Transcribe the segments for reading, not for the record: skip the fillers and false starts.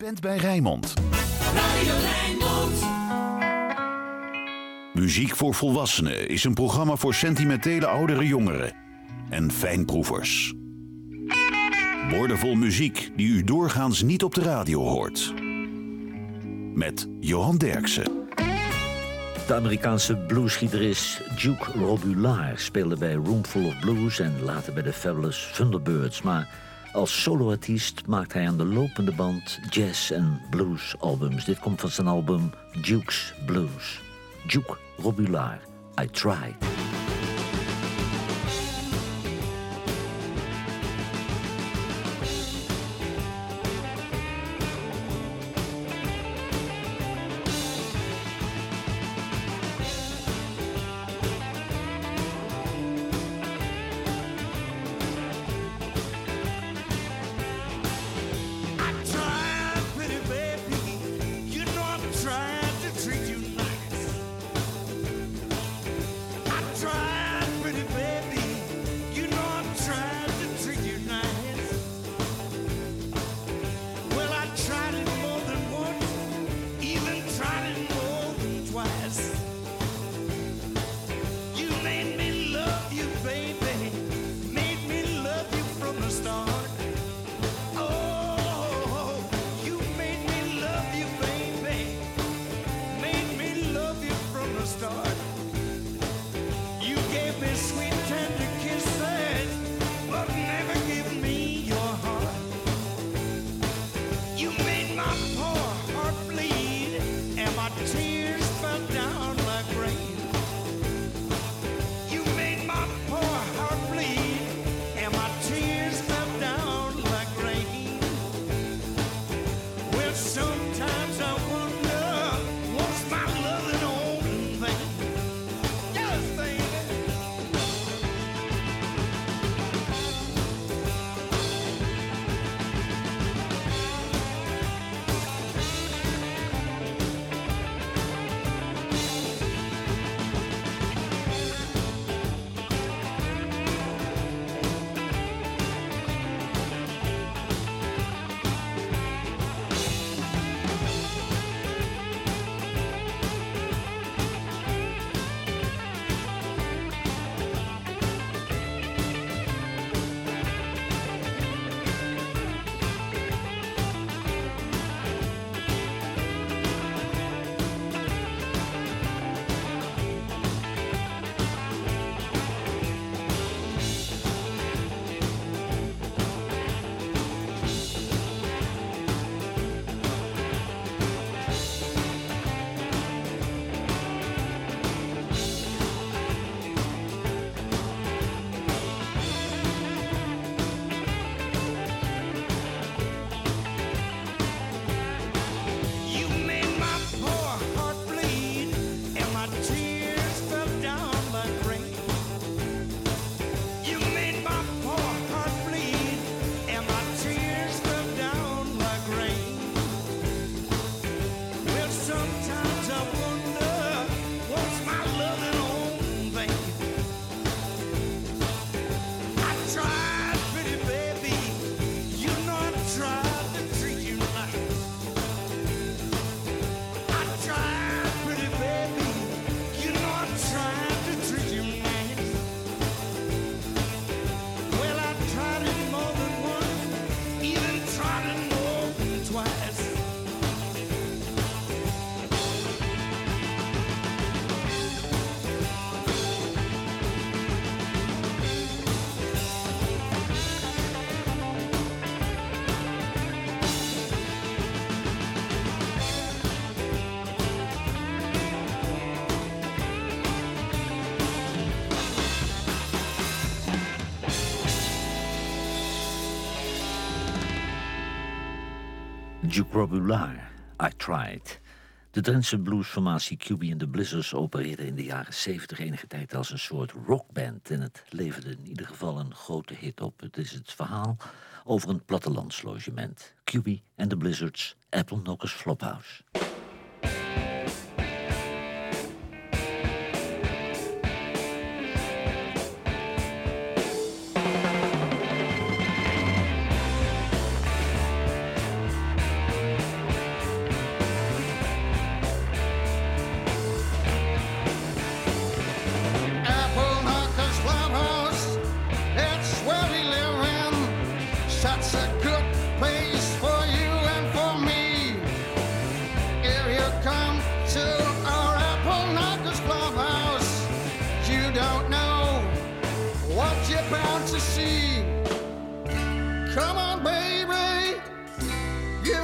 bent bij Rijnmond. Radio Rijnmond. Muziek voor Volwassenen is een programma voor sentimentele oudere jongeren en fijnproevers. Woordenvol muziek die u doorgaans niet op de radio hoort. Met Johan Derksen. De Amerikaanse bluesgitarist Duke Robillard speelde bij Roomful of Blues en later bij de Fabulous Thunderbirds. Maar als soloartiest maakt hij aan de lopende band jazz- en blues-albums. Dit komt van zijn album Duke's Blues. Duke Robillard, I Tried. Duke Robillard, I Tried. De Drentse bluesformatie QB and the Blizzards opereerde in de jaren 70 enige tijd als een soort rockband. En het leverde in ieder geval een grote hit op. Het is het verhaal over een plattelandslogement. QB and the Blizzards, Apple Knockers Flophouse.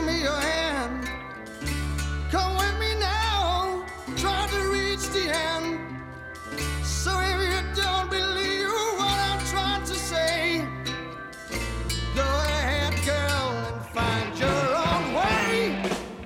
me your hand. Come with me now, try to reach the end. So if you don't believe what I'm trying to say, go ahead, girl, and find your own way.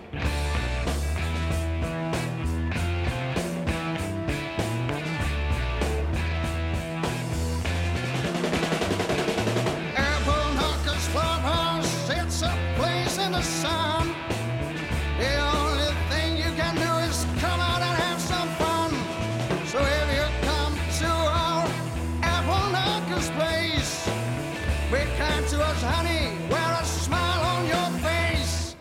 Apple Knockers Farmhouse, it's a place in the sun. The only thing you can do is come out and have some fun. So if you come to our Apple Knockers place, be kind to us, honey, wear a smile on your face.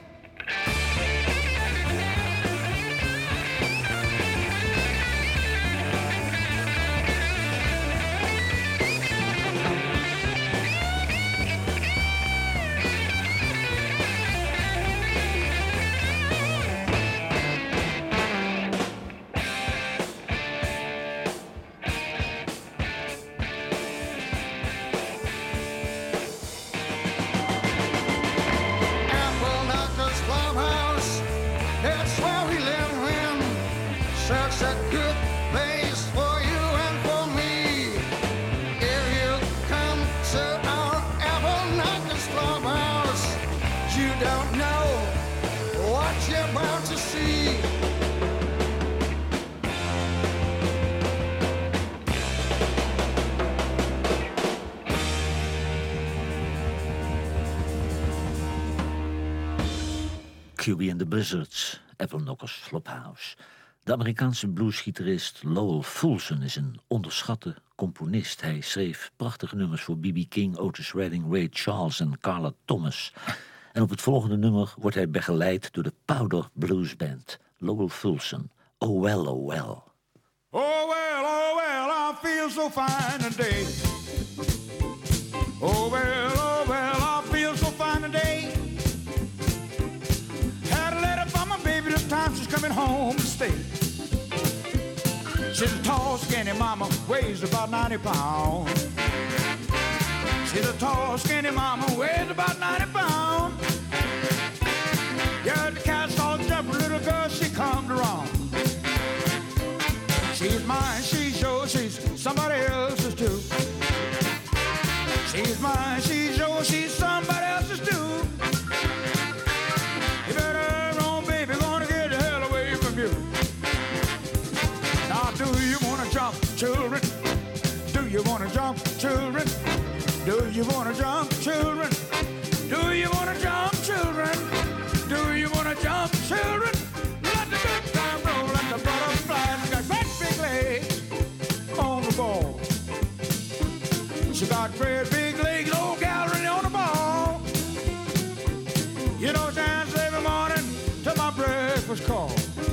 Apple Knockers Farmhouse, that's where we live in. Such a good place for you and for me. If you come to our Apple Knockers Farmhouse, you don't know what you're about to see. QB and the Blizzards, Apple Knockers Flophouse. De Amerikaanse bluesgitarist Lowell Fulson is een onderschatte componist. Hij schreef prachtige nummers voor B.B. King, Otis Redding, Ray Charles en Carla Thomas. En op het volgende nummer wordt hij begeleid door de Powder Blues Band. Lowell Fulson, Oh Well, Oh Well. Oh well, I feel so fine today. Oh well, I feel so fine today. Had a letter from my baby this time, she's coming home to stay. She's a tall, skinny mama, weighs about 90 pounds. She's a tall, skinny mama, weighs about 90 pounds. Yeah, the cat saw jump, little girl, she comes around. She's mine, she's yours, she's somebody else's too. She's mine, she's yours, she's somebody else's too. You better run, baby, gonna get the hell away from you. Now, do you wanna jump, children? Do you wanna jump, children? Do you wanna jump, children? Do you wanna jump, children? Do you wanna jump, children? Let the good time roll, let the butterflies got great big legs on the ball. She got great big legs, old gallery on the ball. You know, dance every morning till my breakfast call.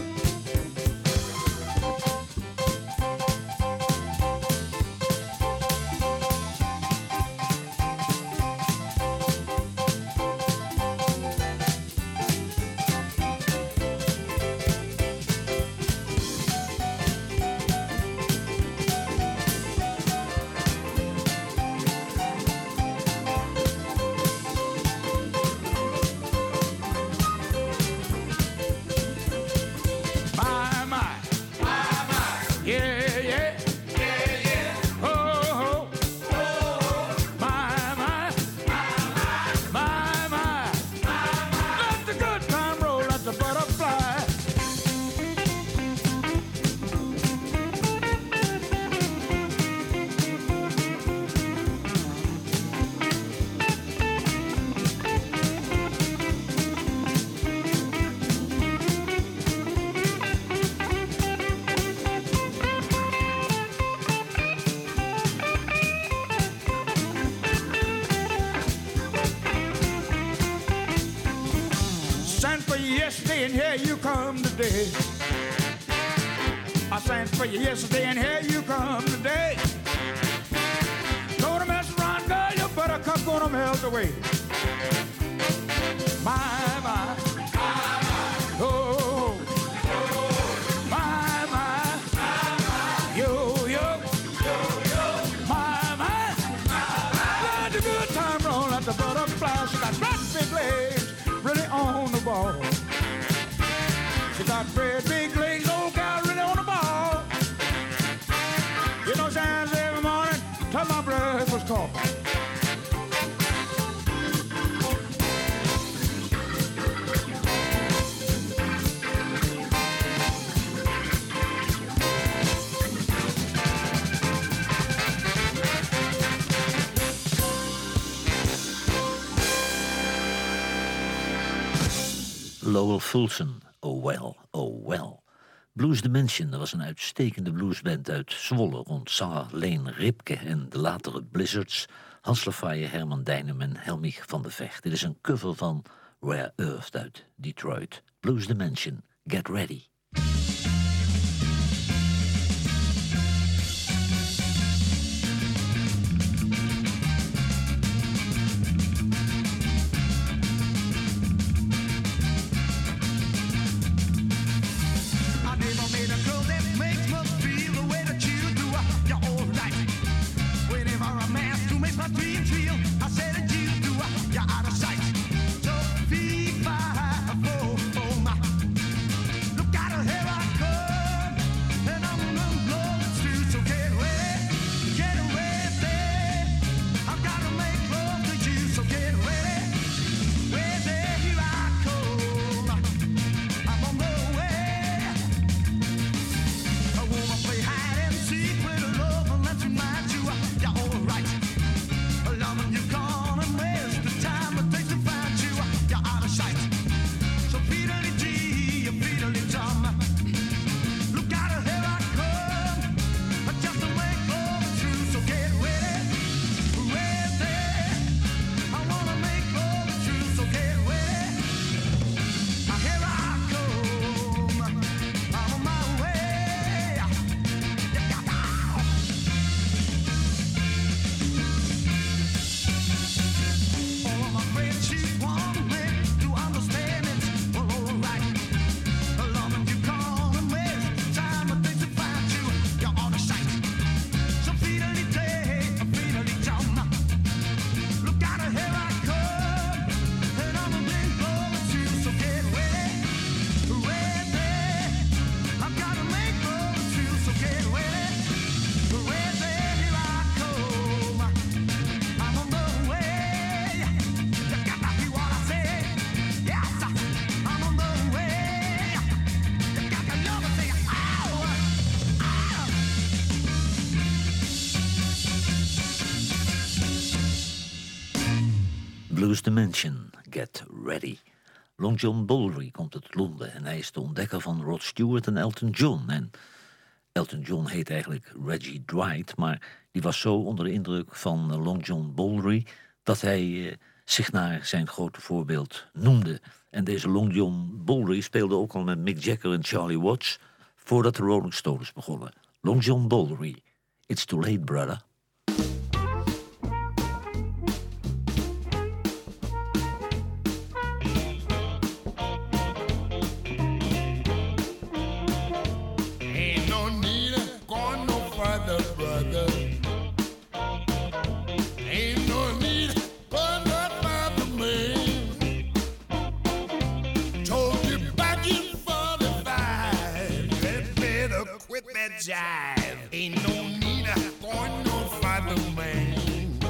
Yesterday and here you come today. I sent for you yesterday and here you come today. Gonna mess around, girl, your buttercup gonna melt away. My, oh, my, yo, my, let the good time roll, let the butterfly, she got great big legs, really on the Lowell Fulson, Oh Well, Oh Well. Blues Dimension, dat was een uitstekende bluesband uit Zwolle... rond zanger Leen Ripke en de latere Blizzards... Hans Lafaaye, Herman Dijnem en Helmich van de Vecht. Dit is een cover van Rare Earth uit Detroit. Blues Dimension, get ready. Blues Dimension, get ready. Long John Baldry komt uit Londen en hij is de ontdekker van Rod Stewart en Elton John. En Elton John heet eigenlijk Reggie Dwight, maar die was zo onder de indruk van Long John Baldry dat hij zich naar zijn grote voorbeeld noemde. En deze Long John Baldry speelde ook al met Mick Jagger en Charlie Watts voordat de Rolling Stones begonnen. Long John Baldry, It's Too Late, Brother. Jive. Ain't no need of going no farther, man.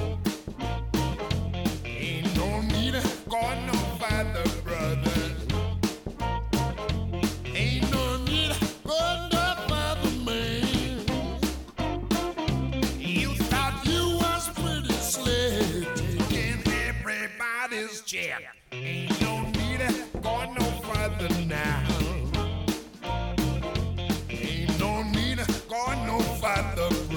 Ain't no need of going no farther, brother. Ain't no need of going no farther, man. You thought you was pretty slick, taking everybody's check. Ain't no need of going no farther now. Going no farther.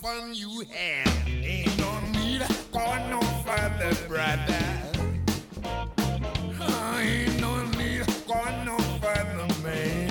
fun you had. Ain't no need going no further, brother. Ain't no need going no further, man.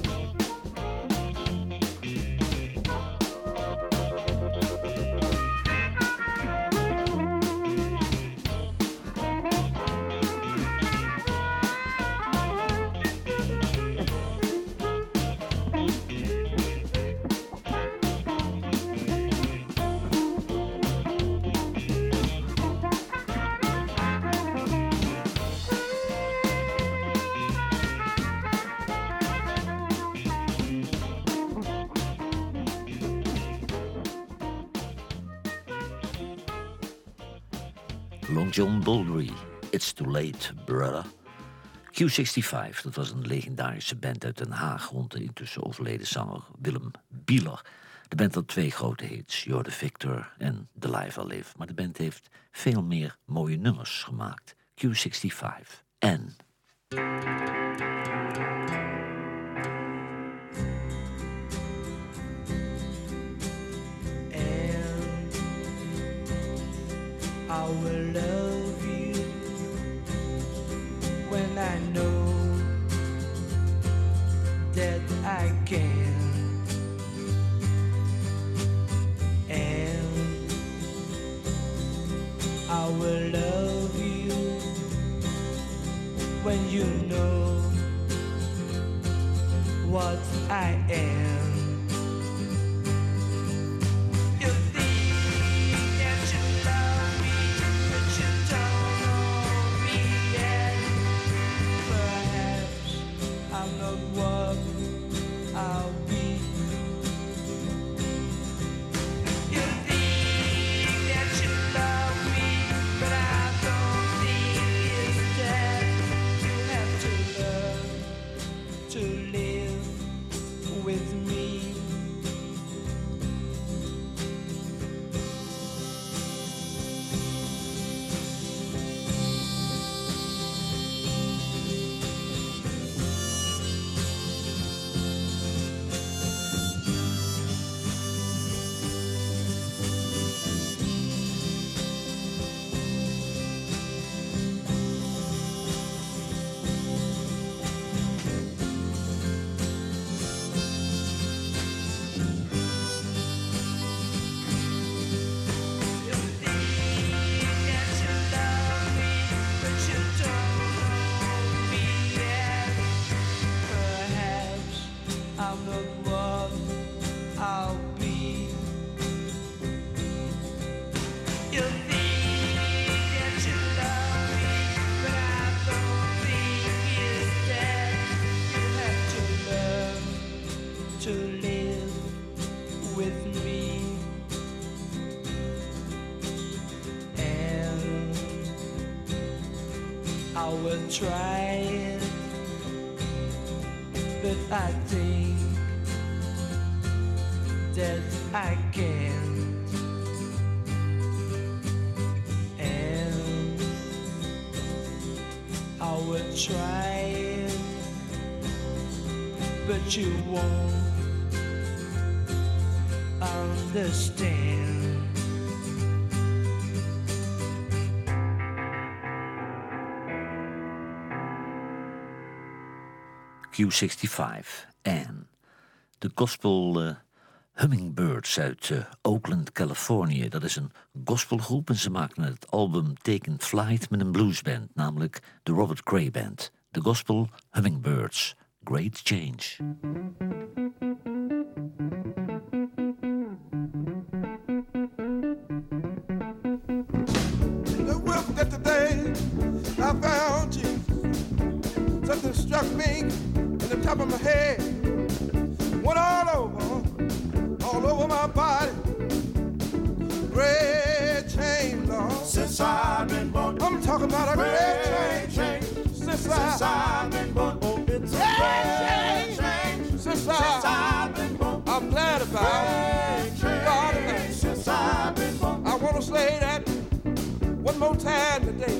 Long John Baldry, It's Too Late, Brother. Q65, dat was een legendarische band uit Den Haag rond de intussen overleden zanger Willem Bieler. De band had 2 grote hits, You're the Victor en The Life I Live. Maar de band heeft veel meer mooie nummers gemaakt. Q65 en... I will love you when I know that I can, and I will love you when you know what I am. Try it, but I think that I can, and I will try it, but you won't understand. Q65 en de gospel Hummingbirds uit Oakland, Californië. Dat is een gospelgroep en ze maakten het album Taken Flight met een bluesband, namelijk de Robert Cray Band. De gospel Hummingbirds, Great Change. That today I found you. Something struck me in the top of my head. Went all over my body. Great change, Lord. Since I've been born, I'm talking about a great change. Since I've been born, oh, it's a great change. Since I've been born, I'm glad about it. God, since I've been born, I want to say that one more time today.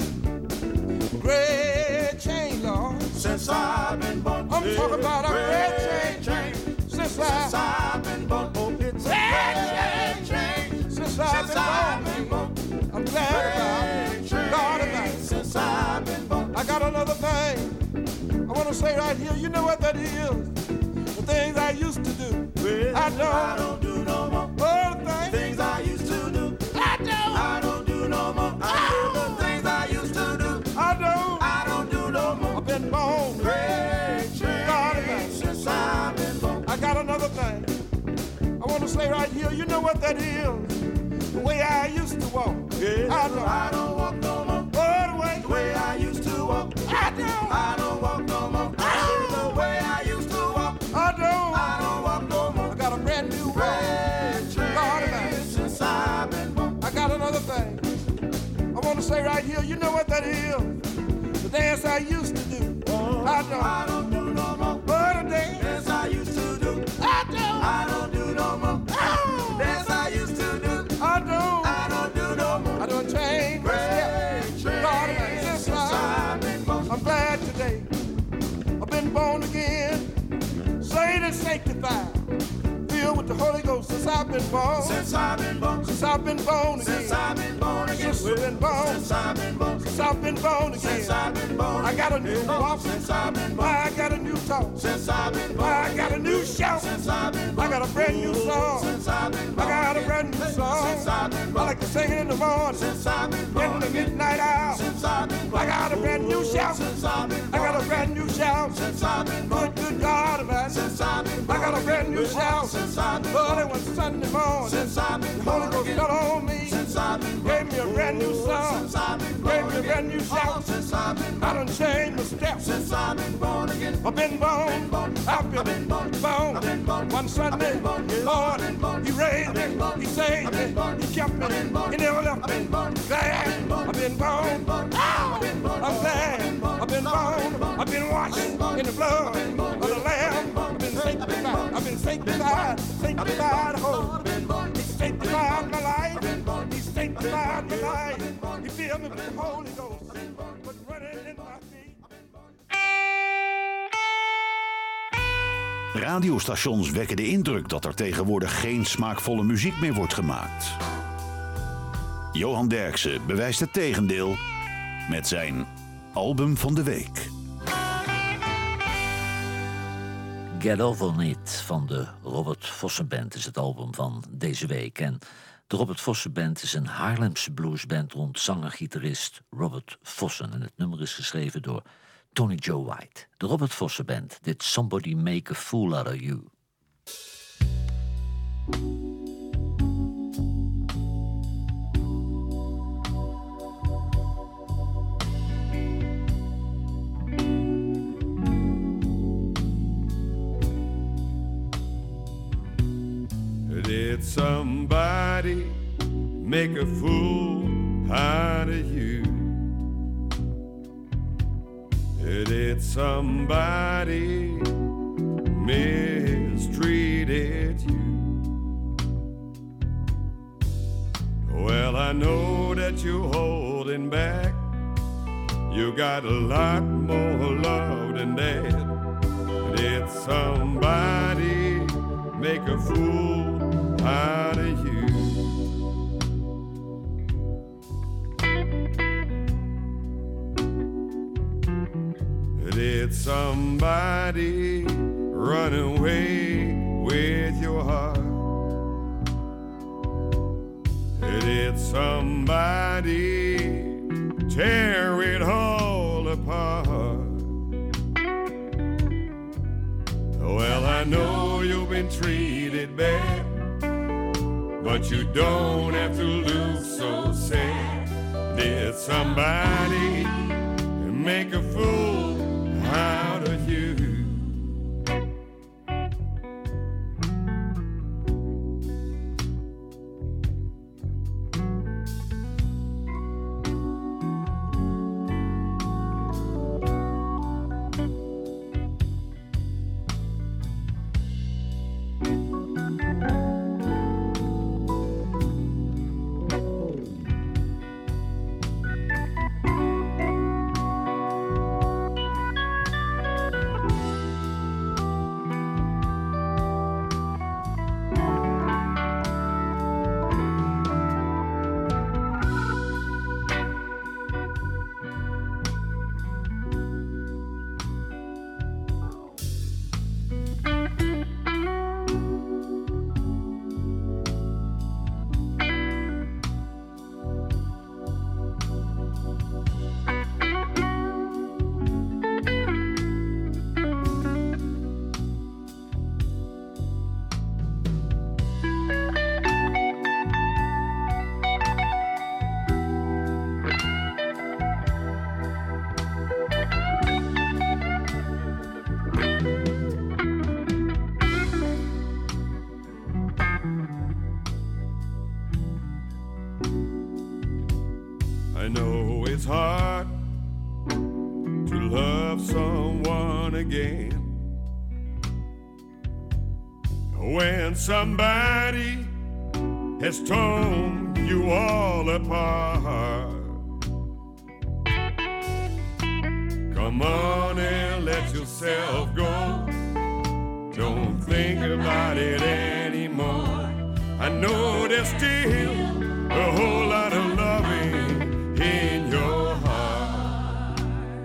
Great change, Lord. Since I've been born, I'm talking about a great change. Since I've been born, oh, it's a great change. want to say right here, you know what that is? The things I used to do. Well, I don't do no more. All the things I used to do. I don't do no more. I do the things I used to do. I don't do no more. I've been born. Great change since I've been born. I got another thing. I want to say right here, you know what that is? The way I used to walk. Yeah, I don't walk no more. The way I used to walk. I don't walk no more. The way I used to walk. I don't walk no more. I got a brand new red train since I've been born. I got another thing. I want to say right here, you know what that is? The dance I used to do. I don't do no more. But the dance I used to do. I don't do no more. Dance I used to do. I don't do no more. I don't change my step. I'm glad today I've been born again, saved and sanctified, filled with the Holy Ghost since I've been born. Since I've been born. Since I've been born again. Since I've been born again. Since I've been born. Since I've been born. Since I've been born again. Since I've been born. I got a new walk. Since I've been born. I got a new talk. Since I've been born. I got a new shout. Since I've been born. I got a brand new song. Since I've been born. I got a brand new song. Since I've been born. I like to sing it in the morning. Since I've been born. In the midnight hour. Since I've been born. I got a brand new shout. Since I've been born. I got a brand new shout. Since I've been born. Good God, man. Since I've been born. I got a brand new shout. Since I've been born. It was Sunday morning. Since I've been born. The Holy Ghost got on me. Since I've been born. Gave me a brand new song. Since I've been born. Gave me a brand new shout. Since I've been born. I done changed my steps. Since I've been born again. I've been born. I've been born. One Sunday, Lord, He raised me. He saved me. He kept me. He never left me. Glad I've been born. I'm glad I've been born. I've been washed in the blood of the Lamb. I've been sanctified. I've been sanctified. Sanctified, oh. He sanctified my life. He sanctified my life. He filled me with the Holy Ghost. But running in my feet. Radiostations wekken de indruk dat er tegenwoordig geen smaakvolle muziek meer wordt gemaakt. Johan Derksen bewijst het tegendeel met zijn album van de week. Get Over It van de Robert Vossen Band is het album van deze week. En de Robert Vossen Band is een Haarlemse bluesband rond zanger-gitarist Robert Vossen. En het nummer is geschreven door Tony Joe White. De Robert Vossen Band, Did Somebody Make a Fool Out of You? Did somebody make a fool out of you? Did somebody mistreated you? Well, I know that you're holding back. You got a lot more love than that. Did somebody make a fool out of you? Did somebody run away with your heart? Did somebody tear it all apart? Well, I know you've been treated bad, but you don't have to look so sad. Did somebody make a fool out of you? I know it's hard to love someone again when somebody has torn you all apart. Come on and let yourself go. Don't think about it anymore. I know there's still a whole lot of loving in your heart.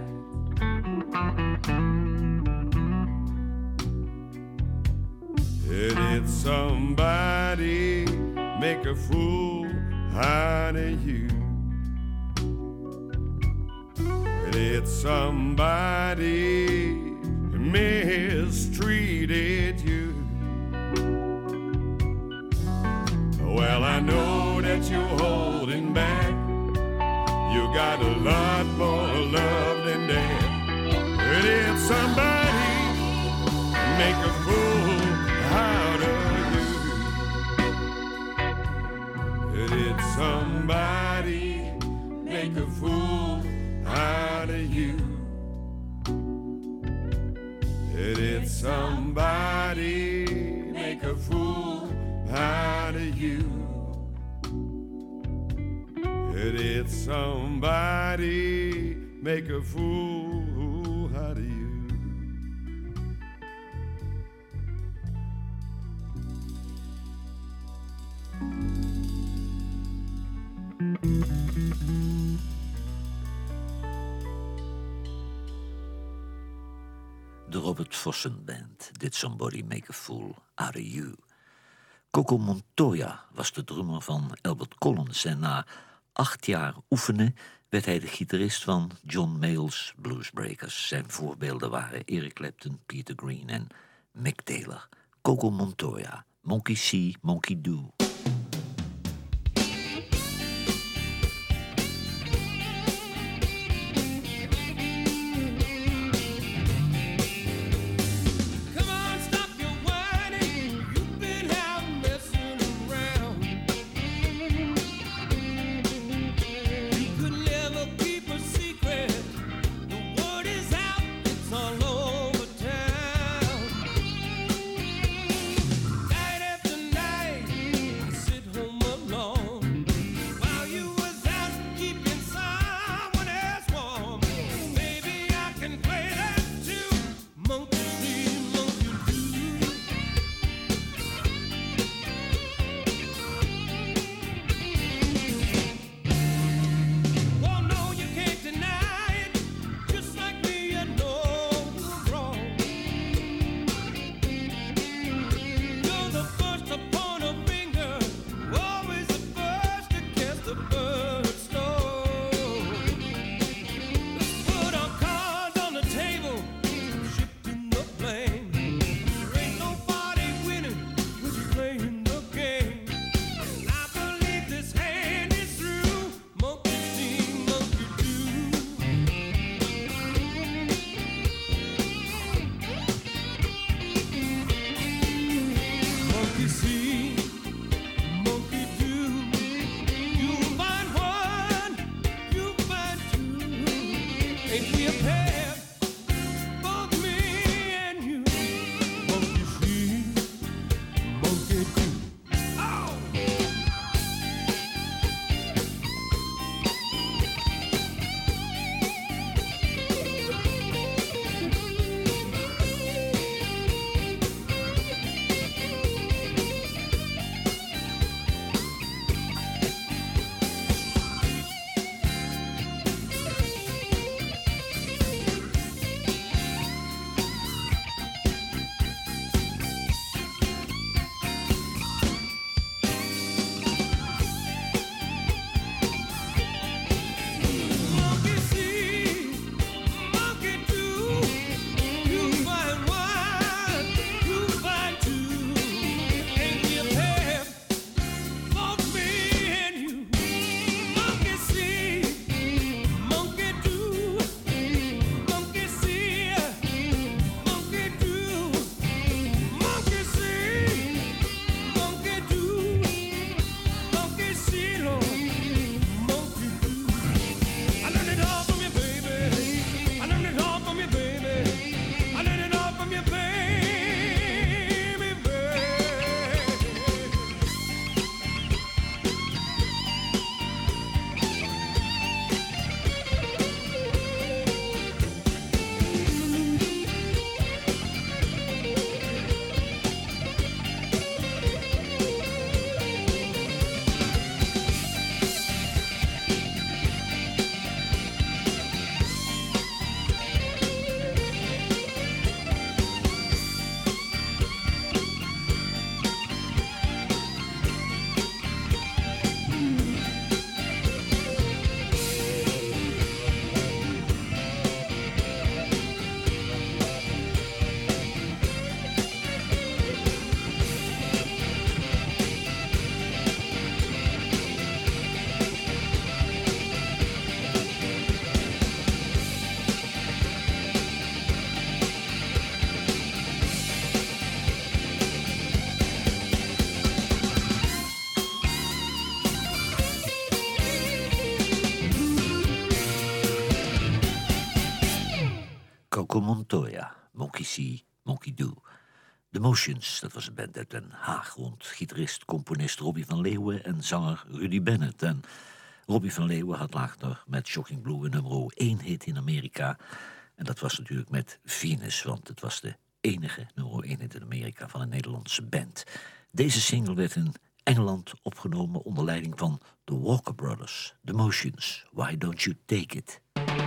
Did somebody make a fool out of you? Did somebody mistreated you? Well, I know that you're holding back. You got a lot more love than that. Did somebody make a fool out of you? Did somebody make a fool out of you? Did somebody make a fool out of you? Did somebody make a fool out of you? De Robert Vossen Band, Did Somebody Make a Fool Out of You. Coco Montoya was de drummer van Albert Collins en na 8 jaar oefenen werd hij de gitarist van John Mayall's Bluesbreakers. Zijn voorbeelden waren Eric Clapton, Peter Green en Mick Taylor. Coco Montoya, Monkey See, Monkey Do. Loco Montoya, Monkey See, Monkey Do. The Motions, dat was een band uit Den Haag rond gitarist, componist Robbie van Leeuwen en zanger Rudy Bennett. En Robbie van Leeuwen had later met Shocking Blue een nummer 1 hit in Amerika. En dat was natuurlijk met Venus, want het was de enige nummer 1 hit in Amerika van een Nederlandse band. Deze single werd in Engeland opgenomen onder leiding van de Walker Brothers. The Motions, Why Don't You Take It?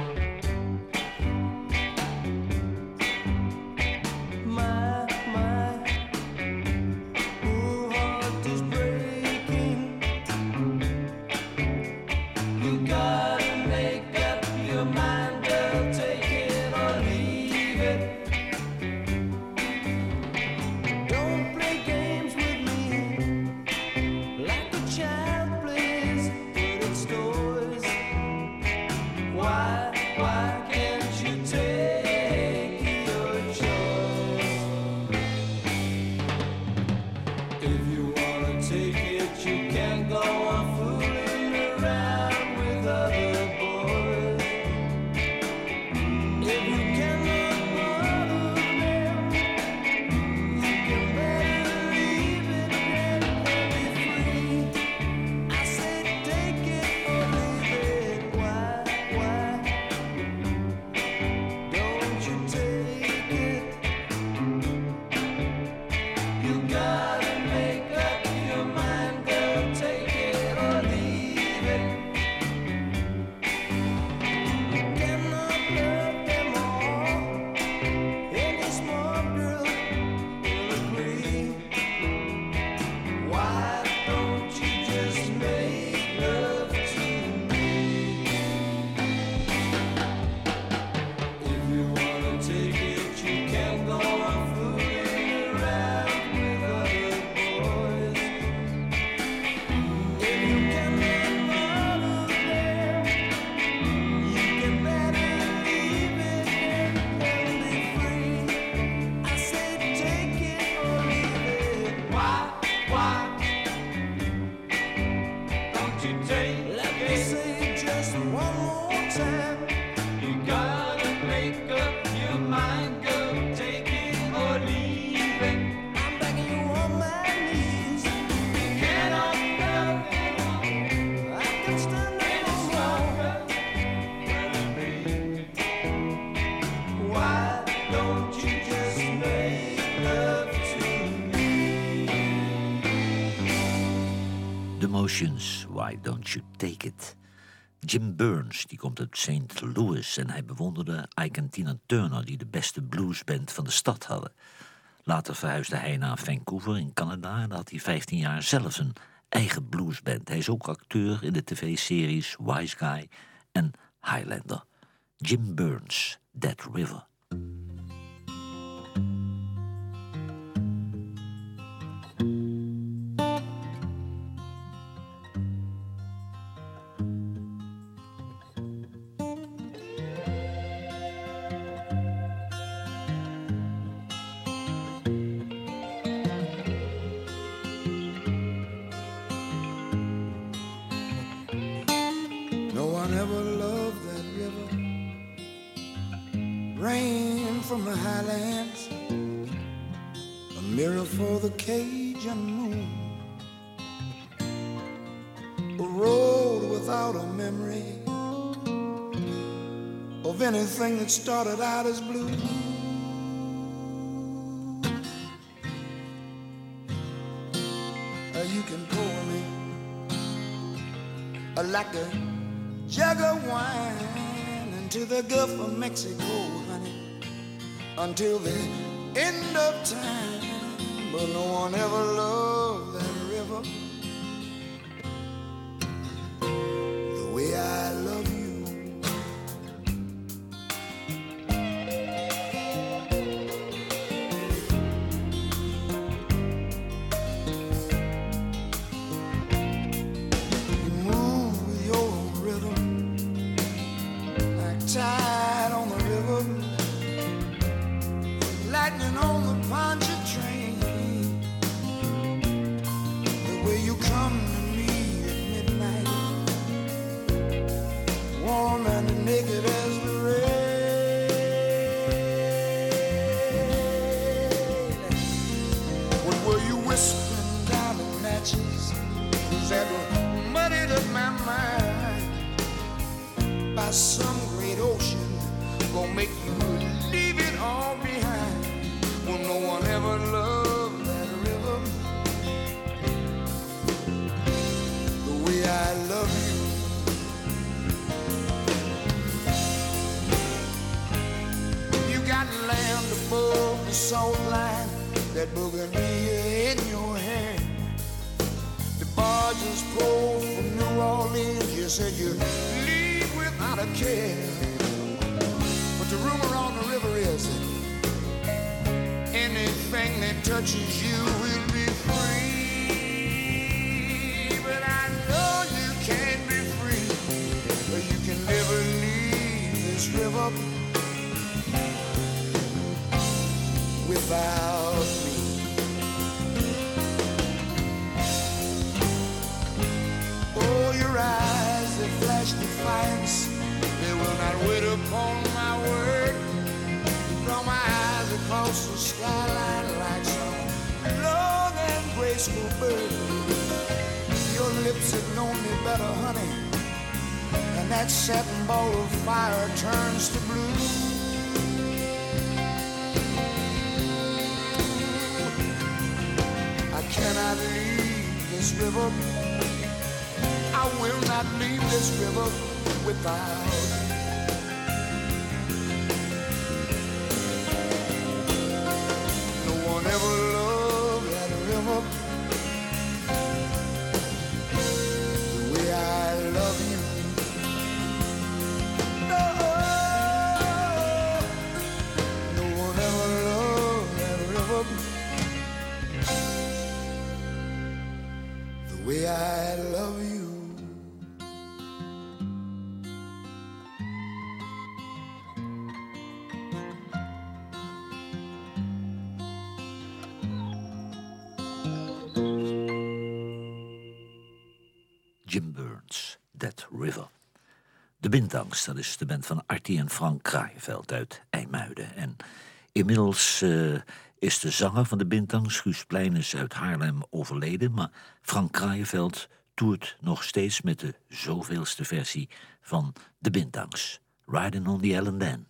Motions, Why Don't You Take It? Jim Burns, die komt uit St. Louis en hij bewonderde Ike en Tina Turner, die de beste bluesband van de stad hadden. Later verhuisde hij naar Vancouver in Canada en daar had hij 15 jaar zelf een eigen bluesband. Hij is ook acteur in de tv-series Wise Guy en Highlander. Jim Burns, Dead River. Cajun moon, a road without a memory of anything that started out as blue. You can pour me like a jug of wine into the Gulf of Mexico, honey, until the end of time. But no one ever loved that river the way I love you. You move with your own rhythm, like tide on the river, lightning on the Poncha train. of my mind by some great ocean, gonna make you leave it all behind. Well, no one ever loved that river the way I love you. You got land above the salt line, that bougainvillea in your hand. The barges pull from New Orleans, you said you'd leave without a care. But the rumor on the river is that anything that touches you will be free. But I know you can't be free, but you can never leave this river without me. Oh, your eyes that flash defiance, they will not wait upon my word. Draw my eyes across the skyline like some long and graceful bird. Your lips have known me better, honey, and that satin ball of fire turns to blue. I cannot leave this river. I will not leave this river without you. No one ever loved that river the way I love you. No, no one ever loved that river the way I love you. Jim Burns, That River. De Bintangs, dat is de band van Artie en Frank Kraaienveld uit IJmuiden. En inmiddels is de zanger van de Bintangs, Guus Pleinus uit Haarlem, overleden. Maar Frank Kraaienveld toert nog steeds met de zoveelste versie van de Bintangs. Riding on the Ellen Dan.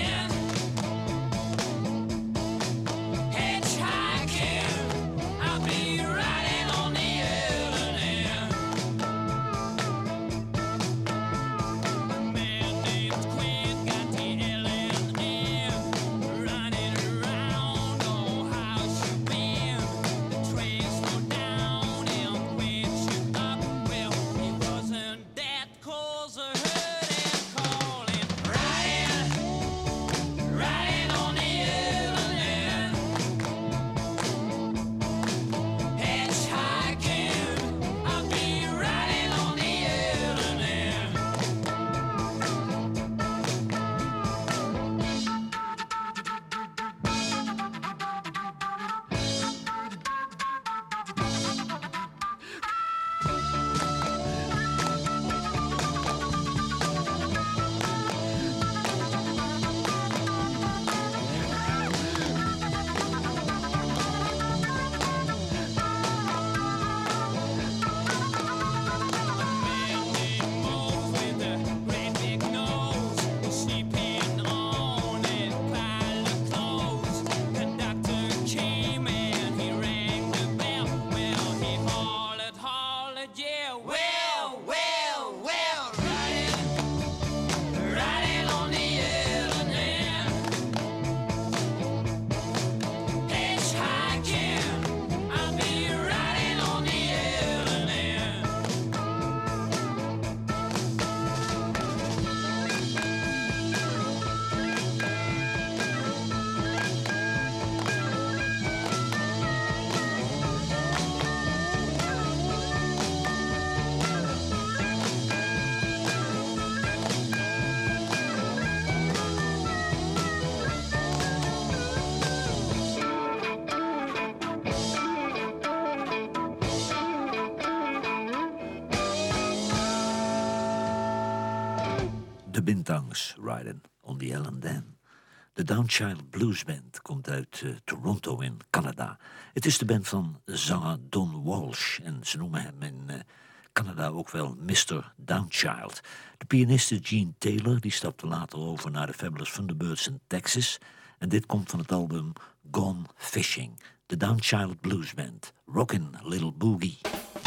I've been De Bintangs, Riding on the L&N. De Downchild Blues Band komt uit Toronto in Canada. Het is de band van zanger Don Walsh en ze noemen hem in Canada ook wel Mr. Downchild. De pianiste Gene Taylor die stapte later over naar de Fabulous Thunderbirds in Texas. En dit komt van het album Gone Fishing. De Downchild Blues Band, Rockin' Little Boogie.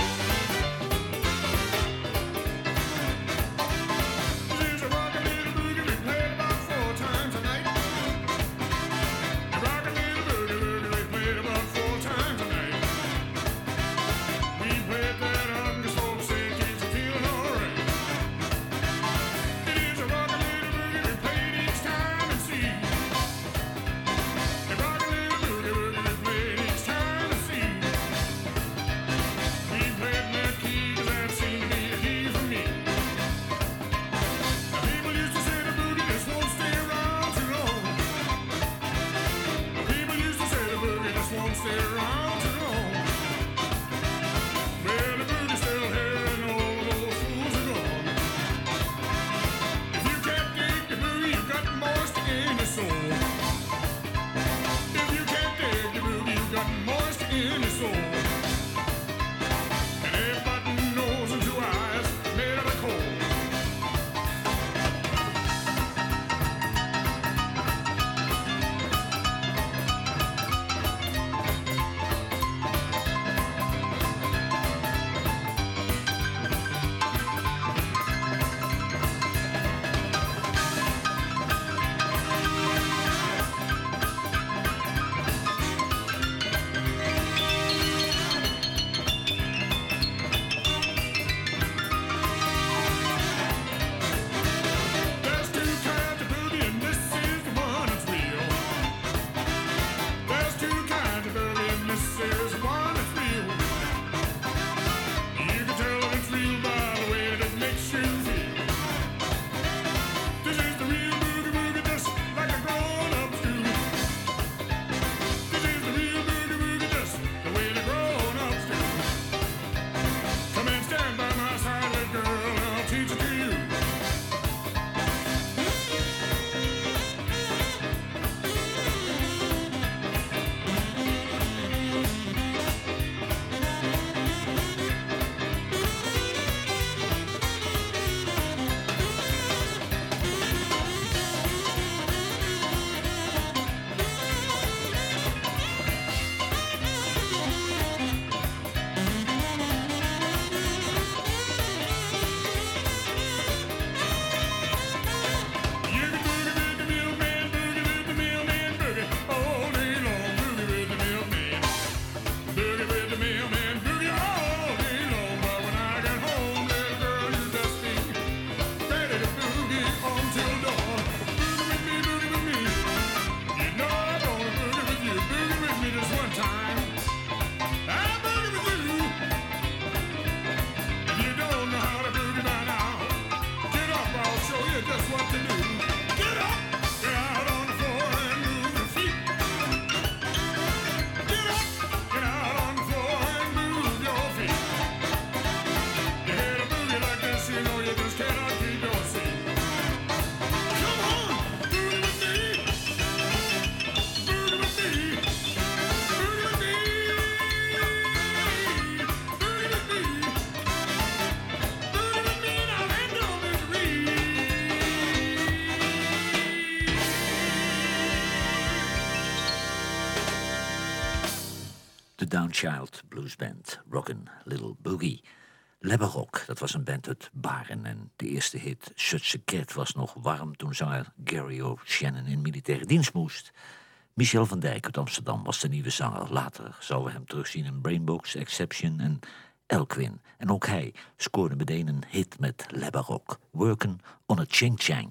Downchild Blues Band, Rockin' Little Boogie. Le Baroque, dat was een band uit Baren en de eerste hit Such a Cat was nog warm toen zanger Gary O'Shannon in militaire dienst moest. Michel van Dijk uit Amsterdam was de nieuwe zanger. Later zouden we hem terugzien in Brainbox, Exception en Elkwin. En ook hij scoorde meteen een hit met Le Baroque, Workin' on a Ching Chang.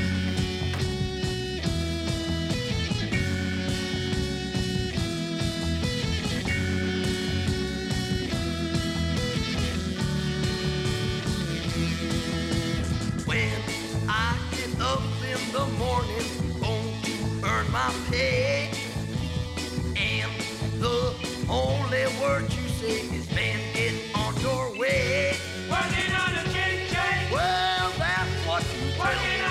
My pay, and the only word you say is, man, get on your way. Working on a ching chang. Well, that's what you working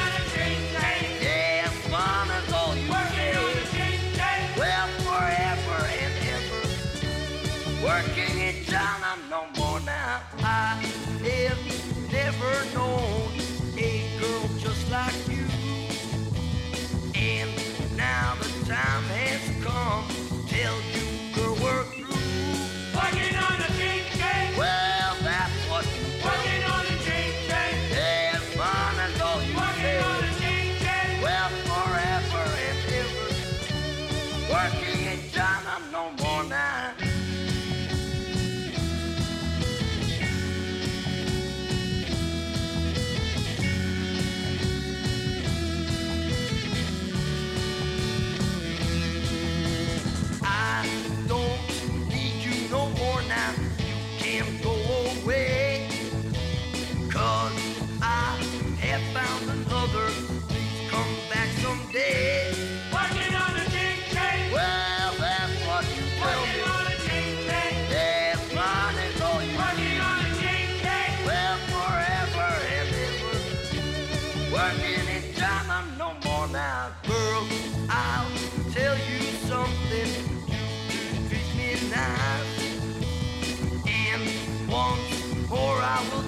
time I'm no more now, girl. I'll tell you something. You treat me nice, and once more I will